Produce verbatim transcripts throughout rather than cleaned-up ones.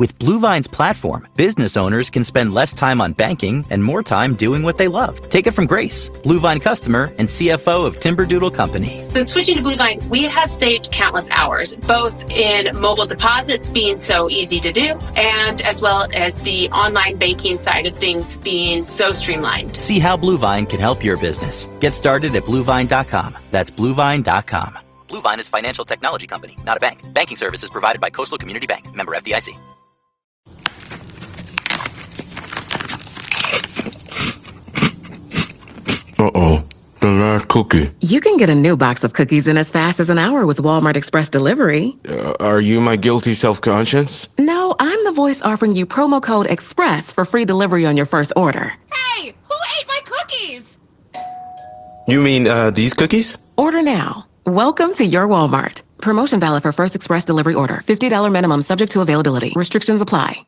With Bluevine's platform, business owners can spend less time on banking and more time doing what they love. Take it from Grace, Bluevine customer and C F O of Timberdoodle Company. Since switching to Bluevine, we have saved countless hours, both in mobile deposits being so easy to do, and as well as the online banking side of things being so streamlined. See how Bluevine can help your business. Get started at bluevine dot com. That's bluevine dot com. Bluevine is a financial technology company, not a bank. Banking services provided by Coastal Community Bank. Member F D I C. Uh-oh, the last cookie. You can get a new box of cookies in as fast as an hour with Walmart Express Delivery. Uh, are you my guilty self-conscience? No, I'm the voice offering you promo code EXPRESS for free delivery on your first order. Hey, who ate my cookies? You mean, uh, these cookies? Order now. Welcome to your Walmart. Promotion valid for first express delivery order. fifty dollars minimum subject to availability. Restrictions apply.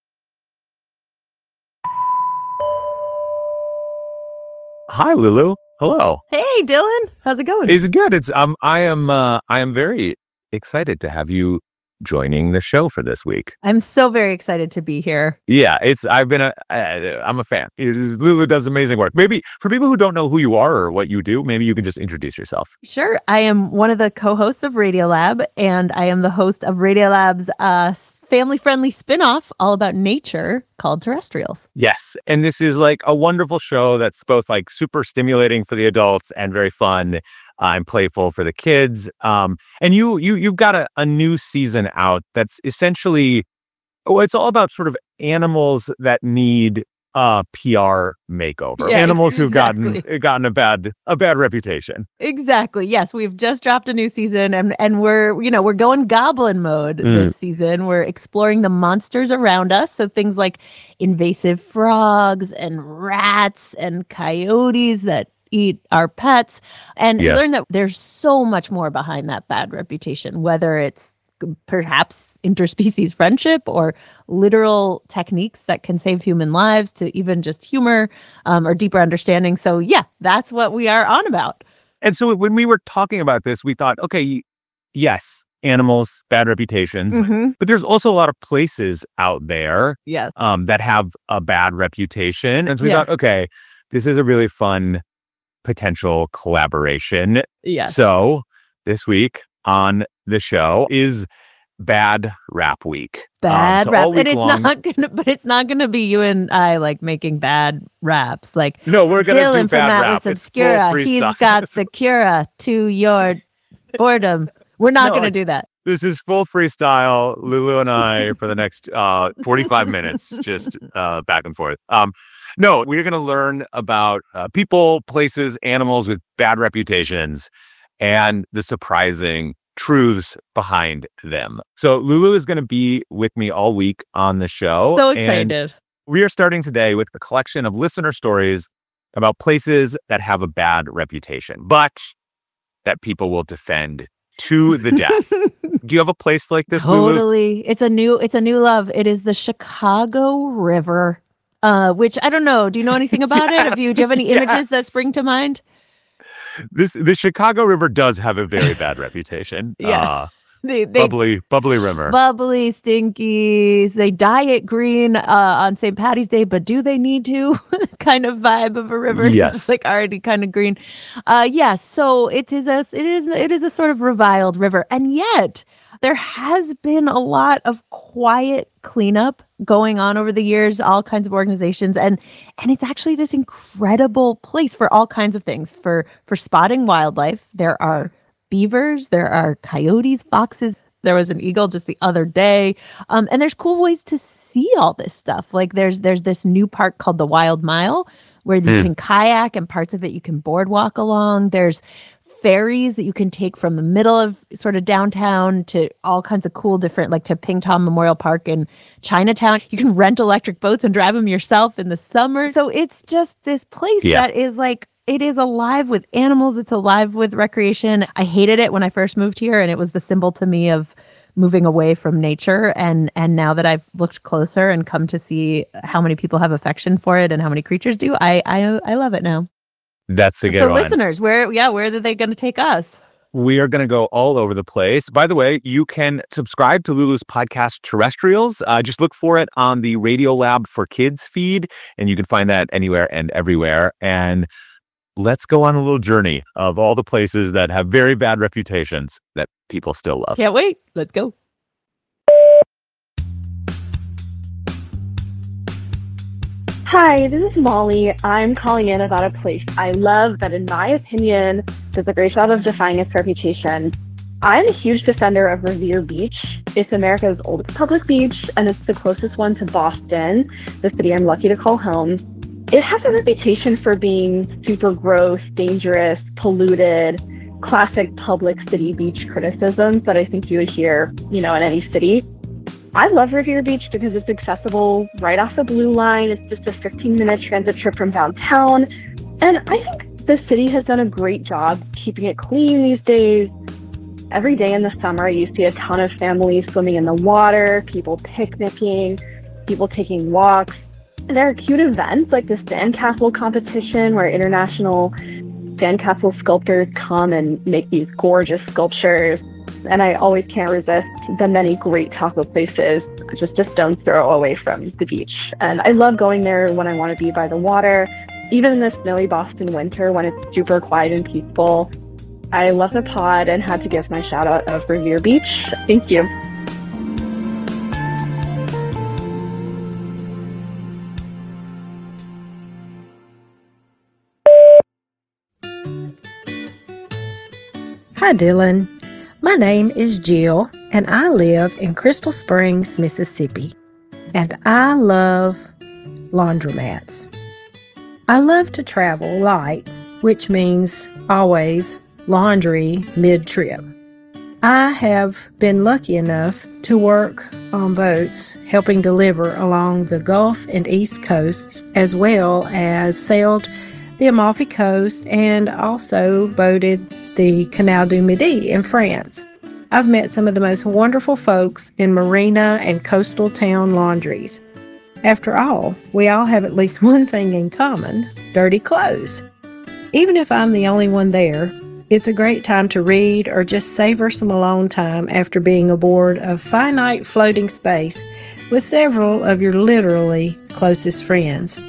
Hi, Lulu. Hello. Hey, Dylan. How's it going? It's good. It's um. I am. Uh, I am very excited to have you joining the show for this week. I'm so very excited to be here. Yeah, it's. I've been a. Uh, I'm a fan. It is, Lulu does amazing work. Maybe for people who don't know who you are or what you do, maybe you can just introduce yourself. Sure. I am one of the co-hosts of Radiolab, and I am the host of Radiolab's uh, family-friendly spinoff all about nature called Terrestrials. Yes, and this is like a wonderful show that's both like super stimulating for the adults and very fun. Uh, and playful for the kids. Um, and you you you've got a, a new season out that's essentially, oh, it's all about sort of animals that need a P R makeover. Yeah, animals who've exactly. gotten gotten a bad a bad reputation. Exactly. Yes, we've just dropped a new season, and and we're you know we're going goblin mode Mm. this season. We're exploring the monsters around us, so things like invasive frogs and rats and coyotes that eat our pets, and Yeah. learn that there's so much more behind that bad reputation, whether it's g- perhaps interspecies friendship or literal techniques that can save human lives, to even just humor um, or deeper understanding. So yeah, that's what we are on about. And so when we were talking about this, we thought, okay, yes, animals, bad reputations, Mhm. but there's also a lot of places out there Yes. um, that have a bad reputation. And so we Yeah. thought, okay, this is a really fun potential collaboration. Yes. So this week on the show is Bad Rap Week. Um, Bad so rap. all week And it's long- not gonna but it's not gonna be you and I like making bad raps. Like No, we're gonna Dylan do from bad Atlas rap. It's full Obscura. He's freestyle. got the cure to your boredom. We're not No, gonna like- do that. This is full freestyle. Lulu and I for the next uh, forty-five minutes, just uh, back and forth. Um, no, we're going to learn about uh, people, places, animals with bad reputations, and the surprising truths behind them. So Lulu is going to be with me all week on the show. So and excited. we are starting today with a collection of listener stories about places that have a bad reputation, but that people will defend to the death. Do you have a place like this, Lulu? Totally. It's a new it's a new love. It is the Chicago River. Uh, which I don't know. Do you know anything about it? Have you do you have any images that Yes. spring to mind? This the Chicago River does have a very bad reputation. Yeah. Uh, They, they bubbly, bubbly river. bubbly, stinky. They dye it green uh, on Saint Patty's Day, but do they need to? Kind of vibe of a river. Yes. It's like already kind of green. Uh, yeah. So it is a it is it is a sort of reviled river, and yet there has been a lot of quiet cleanup going on over the years. All kinds of organizations, and and it's actually this incredible place for all kinds of things. For for spotting wildlife, there are beavers, there are coyotes, foxes. There was an eagle just the other day. Um, and there's cool ways to see all this stuff. Like there's there's this new park called the Wild Mile where you Mm. can kayak, and parts of it you can boardwalk along. There's ferries that you can take from the middle of sort of downtown to all kinds of cool different, like to Pingtom Memorial Park in Chinatown. You can rent electric boats and drive them yourself in the summer. So it's just this place Yeah. that is like, it is alive with animals. It's alive with recreation. I hated it when I first moved here, and it was the symbol to me of moving away from nature. And and now that I've looked closer and come to see how many people have affection for it and how many creatures do, I I, I love it now. That's a good So one. listeners, where yeah, where are they going to take us? We are going to go all over the place. By the way, you can subscribe to Lulu's podcast Terrestrials. Uh, just look for it on the Radiolab for Kids feed, and you can find that anywhere and everywhere. And let's go on a little journey of all the places that have very bad reputations that people still love. Can't wait. Let's go. Hi, this is Molly. I'm calling in about a place I love that, in my opinion, does a great job of defying its reputation. I'm a huge defender of Revere Beach. It's America's oldest public beach, and it's the closest one to Boston, the city I'm lucky to call home. It has a reputation for being super gross, dangerous, polluted, classic public city beach criticisms that I think you would hear, you know, in any city. I love Revere Beach because it's accessible right off the Blue Line. It's just a fifteen minute transit trip from downtown. And I think the city has done a great job keeping it clean these days. Every day in the summer, you see a ton of families swimming in the water, people picnicking, people taking walks. And there are cute events like the sandcastle competition where international sandcastle sculptors come and make these gorgeous sculptures. And I always can't resist the many great taco places just a stone's throw away from the beach. And I love going there when I want to be by the water, even in the snowy Boston winter when it's super quiet and peaceful. I love the pod and had to give my shout out of Revere Beach. Thank you. Hi, Dylan. My name is Jill, and I live in Crystal Springs, Mississippi. And I love laundromats. I love to travel light, which means always laundry mid-trip. I have been lucky enough to work on boats helping deliver along the Gulf and East Coasts, as well as sailed the Amalfi Coast and also boated the Canal du Midi in France. I've met some of the most wonderful folks in marina and coastal town laundries. After all, we all have at least one thing in common: dirty clothes. Even if I'm the only one there, it's a great time to read or just savor some alone time after being aboard a finite floating space with several of your literally closest friends.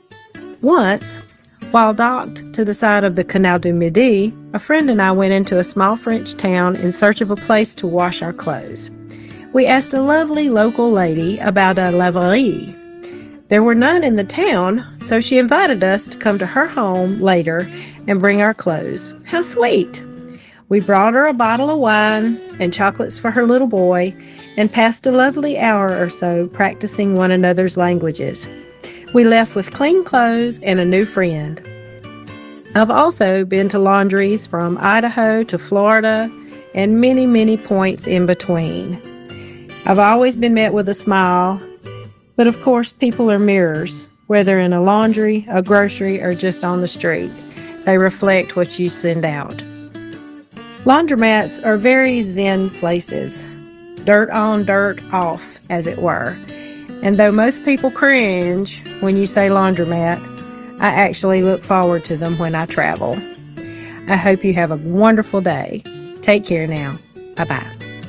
Once, while docked to the side of the Canal du Midi, a friend and I went into a small French town in search of a place to wash our clothes. We asked a lovely local lady about a laverie. There were none in the town, so she invited us to come to her home later and bring our clothes. How sweet! We brought her a bottle of wine and chocolates for her little boy and passed a lovely hour or so practicing one another's languages. We left with clean clothes and a new friend. I've also been to laundries from Idaho to Florida and many, many points in between. I've always been met with a smile, but of course people are mirrors, whether in a laundry, a grocery, or just on the street. They reflect what you send out. Laundromats are very zen places, dirt on, dirt off, as it were. And though most people cringe when you say laundromat, I actually look forward to them when I travel. I hope you have a wonderful day. Take care now. Bye-bye.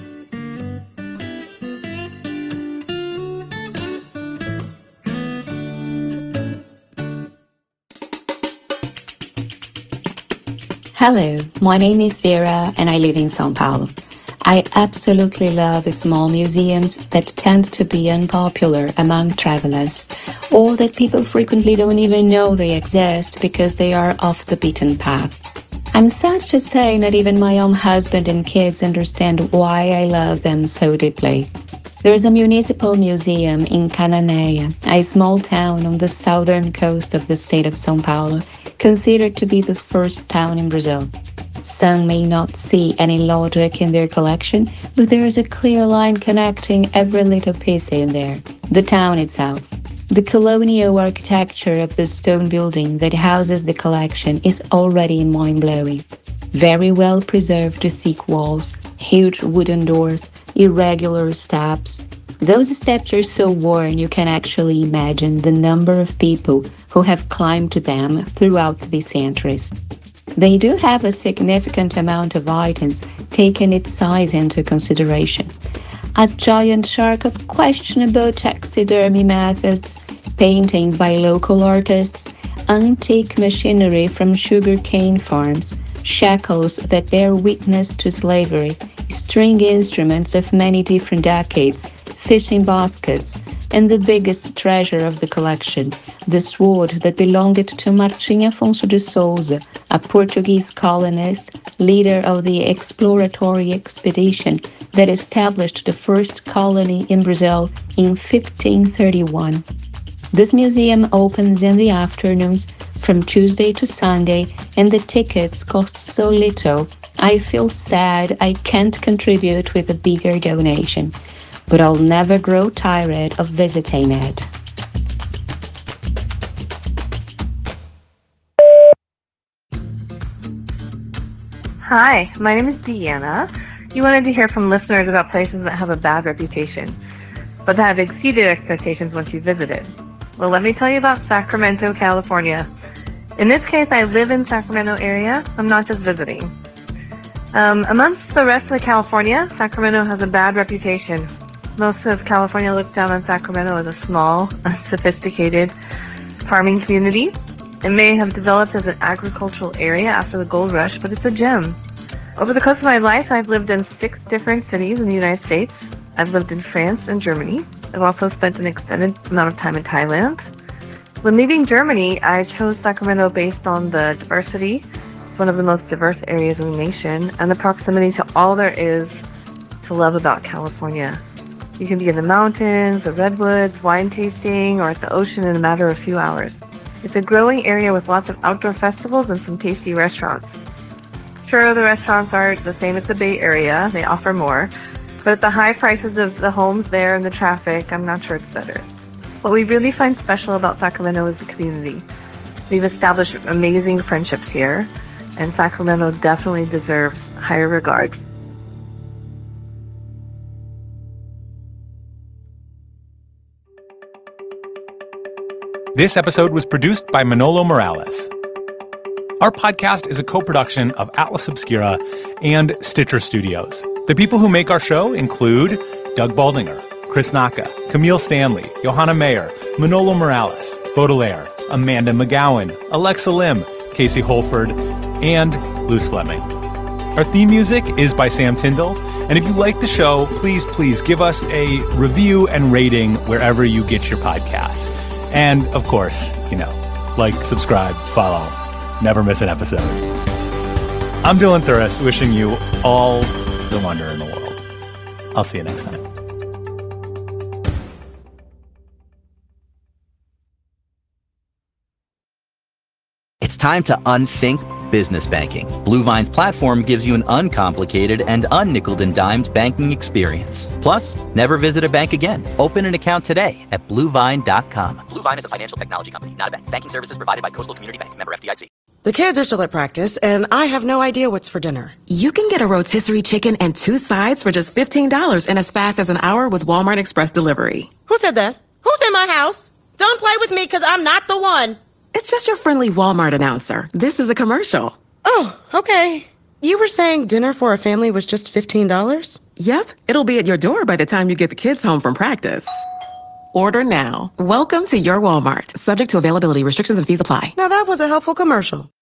Hello, my name is Vera and I live in São Paulo. I absolutely love small museums that tend to be unpopular among travelers, or that people frequently don't even know they exist because they are off the beaten path. I'm sad to say not even my own husband and kids understand why I love them so deeply. There is a municipal museum in Cananéia, a small town on the southern coast of the state of São Paulo, considered to be the first town in Brazil. Some may not see any logic in their collection, but there is a clear line connecting every little piece in there. The town itself. The colonial architecture of the stone building that houses the collection is already mind-blowing. Very well preserved thick walls, huge wooden doors, irregular steps. Those steps are so worn you can actually imagine the number of people who have climbed them throughout the centuries. They do have a significant amount of items, taking its size into consideration. A giant shark of questionable taxidermy methods, paintings by local artists, antique machinery from sugarcane farms, shackles that bear witness to slavery, string instruments of many different decades, fishing baskets, and the biggest treasure of the collection, the sword that belonged to Martim Afonso de Souza, a Portuguese colonist, leader of the exploratory expedition that established the first colony in Brazil in fifteen thirty-one. This museum opens in the afternoons from Tuesday to Sunday, and the tickets cost so little, I feel sad I can't contribute with a bigger donation. But I'll never grow tired of visiting it. Hi, my name is Deanna. You wanted to hear from listeners about places that have a bad reputation, but that have exceeded expectations once you visited. Well, let me tell you about Sacramento, California. In this case, I live in Sacramento area. I'm not just visiting. Um, amongst the rest of California, Sacramento has a bad reputation. Most of California looks down on Sacramento as a small, unsophisticated farming community. It may have developed as an agricultural area after the gold rush, but it's a gem. Over the course of my life, I've lived in six different cities in the United States. I've lived in France and Germany. I've also spent an extended amount of time in Thailand. When leaving Germany, I chose Sacramento based on the diversity. It's one of the most diverse areas in the nation, and the proximity to all there is to love about California. You can be in the mountains, the redwoods, wine tasting, or at the ocean in a matter of a few hours. It's a growing area with lots of outdoor festivals and some tasty restaurants. Sure, the restaurants aren't the same as the Bay Area. They offer more. But at the high prices of the homes there and the traffic, I'm not sure it's better. What we really find special about Sacramento is the community. We've established amazing friendships here, and Sacramento definitely deserves higher regard. This episode was produced by Manolo Morales. Our podcast is a co-production of Atlas Obscura and Stitcher Studios. The people who make our show include Doug Baldinger, Chris Naka, Camille Stanley, Johanna Mayer, Manolo Morales, Baudelaire, Amanda McGowan, Alexa Lim, Casey Holford, and Luce Fleming. Our theme music is by Sam Tyndall, and if you like the show, please, please give us a review and rating wherever you get your podcasts. And, of course, you know, like, subscribe, follow, never miss an episode. I'm Dylan Thuras, wishing you all the wonder in the world. I'll see you next time. It's time to unthink business banking. Bluevine's platform gives you an uncomplicated and unnickeled and dimed banking experience. Plus, never visit a bank again. Open an account today at bluevine dot com. Bluevine is a financial technology company, not a bank. Banking services provided by Coastal Community Bank, member F D I C. The kids are still at practice, and I have no idea what's for dinner. You can get a rotisserie chicken and two sides for just fifteen dollars in as fast as an hour with Walmart Express Delivery. Who said that? Who's in my house? Don't play with me, because I'm not the one. It's just your friendly Walmart announcer. This is a commercial. Oh, okay. You were saying dinner for a family was just fifteen dollars? Yep. It'll be at your door by the time you get the kids home from practice. Order now. Welcome to your Walmart. Subject to availability, restrictions and fees apply. Now that was a helpful commercial.